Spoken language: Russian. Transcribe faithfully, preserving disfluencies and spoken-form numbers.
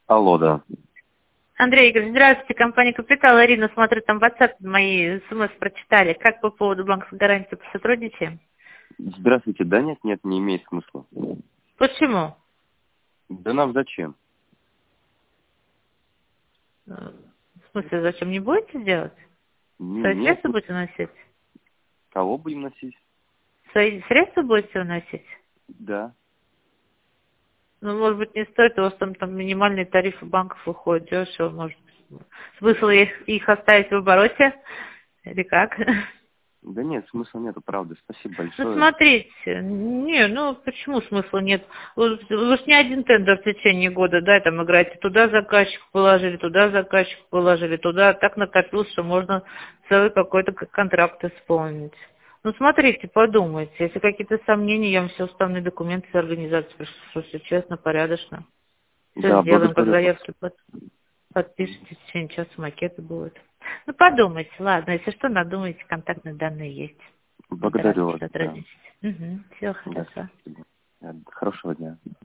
Алло, да. Андрей Игоревич, здравствуйте, компания «Капитал». Ирина, смотрю, там в WhatsApp мои смс прочитали. Как по поводу банковской гарантии посотрудничаем? Здравствуйте. Да нет, нет, не имеет смысла. Почему? Да нам зачем? Э, В смысле, зачем не будете делать? Свои Н- Нет, средства будете уносить? кого будем носить? Свои средства будете уносить? Да. Ну, может быть, не стоит, у вас там, там минимальные тарифы банков выходят дешево, может быть. Смысл их, их оставить в обороте? Или как? Да нет, смысла нету, правда. Спасибо Ну, большое. смотрите, не, ну, почему смысла нет? Вы, вы ж не один тендер в течение года, да, там играете, туда заказчик положили, туда заказчик положили, туда так накопилось, что можно целый какой-то к- контракт исполнить. Ну, смотрите, подумайте, если какие-то сомнения, я вам все уставные документы с организации пришлю, все честно, порядочно. Все Да, сделаем, как благодарю вас. заявки под, подпишите, в течение часа макеты будут. Ну, подумайте, ладно, если что, надумайте, контактные данные есть. Буду рада Благодарю вас, да. сотрудничать. Угу. Всего Да, хорошо. спасибо.